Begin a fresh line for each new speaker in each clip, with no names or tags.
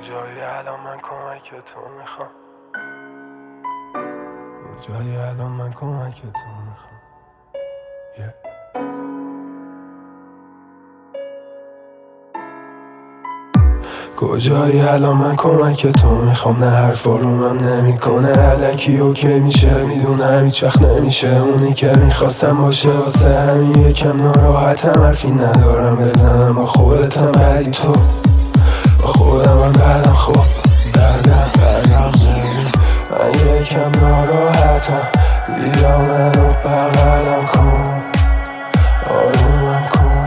کجایی الان من کمک تو میخوام، کجایی الان من کمک تو میخوام. کجایی الان من کمک تو میخوام. نه حرفا رو من نمیکنه الکی اوکی میشه، میدونم هیچ وقت نمیشه اونی که میخواستم باشه. واسه همین یکم ناراحتم، حرفی ندارم بزنم با خودتم. ولی تو با خودم من بعدم خوب بعدم من یکم ناراحتم. بیا منو بغلم کن، آرومم کن،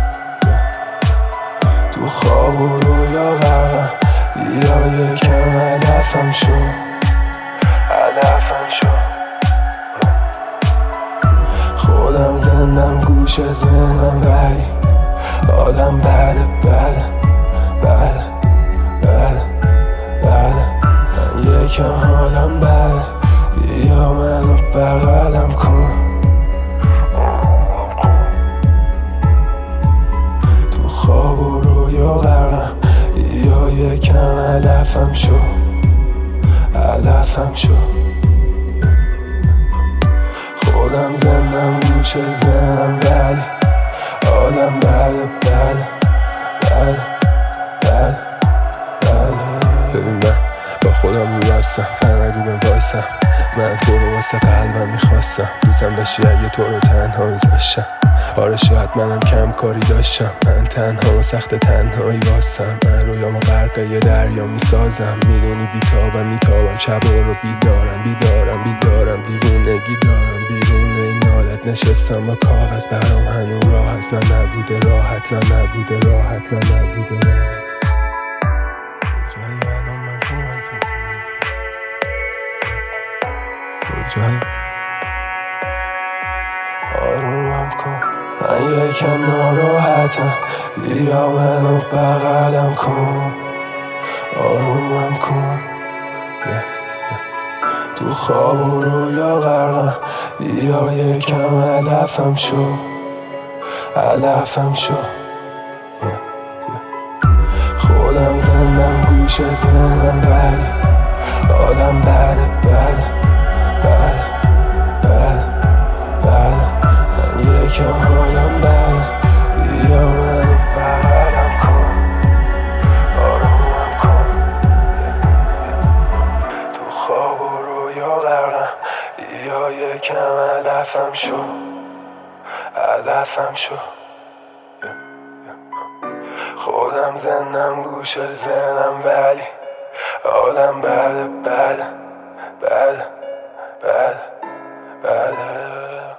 تو خواب و رویا غرقم. بیا یکم هدفم شو، هدفم شو. خودم زندم گوش ذهنم، ولی آدم بده بده بده بده بده. من یکم حالم بده، بیا منو بغلم کن، تو خواب و رویا غرقم. بیا یکم هدفم شو، هدفم شو. خودم زندم گوش ذهنم، ولی آدم بده بده بده بده بده. ببین من با خودم رو بستم، نگو به وایسم. من تو رو واسه قلبم میخواستم، دوزم داشتی اگه تو رو تنها میذاشتم. آره شاید منم کم کاری داشتم، من تنها و سخت تنهایی باستم. من رویامو غرق یه دریا میسازم، میدونی بیتابم میتابم، شبا رو بیدارم بیدارم بیدارم. دیوونگی دارم بیرون این حالت، نشستم با کاغذ برام هنو راحت. نه نبوده راحت، نه نبوده راحت، نه نبوده راحت. کجایی الان من کمک تو میخوام، کجایی آرومم کن. من یکم ناراحتم، بیا منو بغلم کن، آرومم کن. تو خواب و رویا غرقم. بیا یکم هدفم شو، هدفم شو. خودم زندم گوش ذهنم، ولی آدم بده بده بده بده بده. من یکم حالم بده، بیا منو بغلم کن، آرومم کن. تو خواب و رویا غرقم. بیا یکم هدفم شو، هدفم شو. خودم زندم گوش ذهنم، ولی آدم بده بده بده بده بده.